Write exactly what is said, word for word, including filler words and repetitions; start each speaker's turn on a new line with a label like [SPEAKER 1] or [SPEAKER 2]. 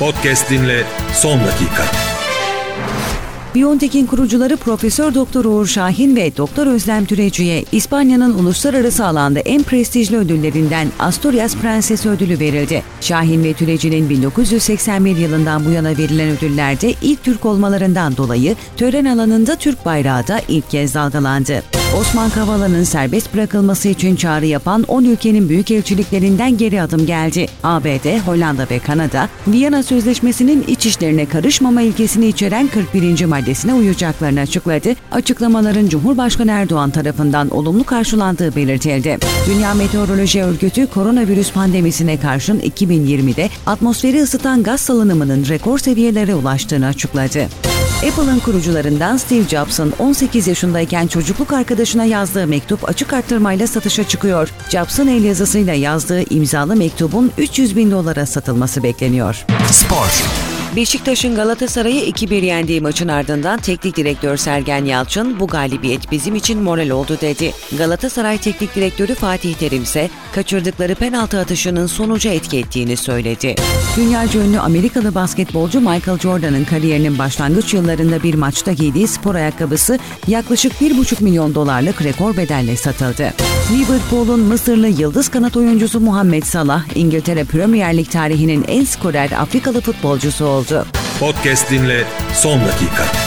[SPEAKER 1] Podcast dinle son dakika.
[SPEAKER 2] BioNTech'in kurucuları Profesör Doktor Uğur Şahin ve Doktor Özlem Türeci'ye İspanya'nın uluslararası alanda en prestijli ödüllerinden Asturias Prensesi ödülü verildi. Şahin ve Türeci'nin bin dokuz yüz seksen bir yılından bu yana verilen ödüllerde ilk Türk olmalarından dolayı tören alanında Türk bayrağı da ilk kez dalgalandı. Osman Kavala'nın serbest bırakılması için çağrı yapan on ülkenin büyükelçiliklerinden geri adım geldi. A B D, Hollanda ve Kanada, Viyana Sözleşmesi'nin iç işlerine karışmama ilkesini içeren kırk birinci maddesine uyacaklarını açıkladı. Açıklamaların Cumhurbaşkanı Erdoğan tarafından olumlu karşılandığı belirtildi. Dünya Meteoroloji Örgütü, koronavirüs pandemisine karşın iki bin yirmide atmosferi ısıtan gaz salınımının rekor seviyelere ulaştığını açıkladı. Apple'ın kurucularından Steve Jobs'ın on sekiz yaşındayken çocukluk arkadaşına yazdığı mektup açık arttırmayla satışa çıkıyor. Jobs'ın el yazısıyla yazdığı imzalı mektubun üç yüz bin dolara satılması bekleniyor.
[SPEAKER 3] Spor.
[SPEAKER 2] Beşiktaş'ın Galatasaray'ı iki bir yendiği maçın ardından teknik direktör Sergen Yalçın, "Bu galibiyet bizim için moral oldu" dedi. Galatasaray Teknik Direktörü Fatih Terim ise kaçırdıkları penaltı atışının sonuca etki ettiğini söyledi. Dünyaca ünlü Amerikalı basketbolcu Michael Jordan'ın kariyerinin başlangıç yıllarında bir maçta giydiği spor ayakkabısı yaklaşık bir buçuk milyon dolarlık rekor bedelle satıldı. Liverpool'un Mısırlı yıldız kanat oyuncusu Muhammed Salah, İngiltere Premier Lig tarihinin en skorer Afrikalı futbolcusu oldu.
[SPEAKER 1] Podcast dinle son dakika.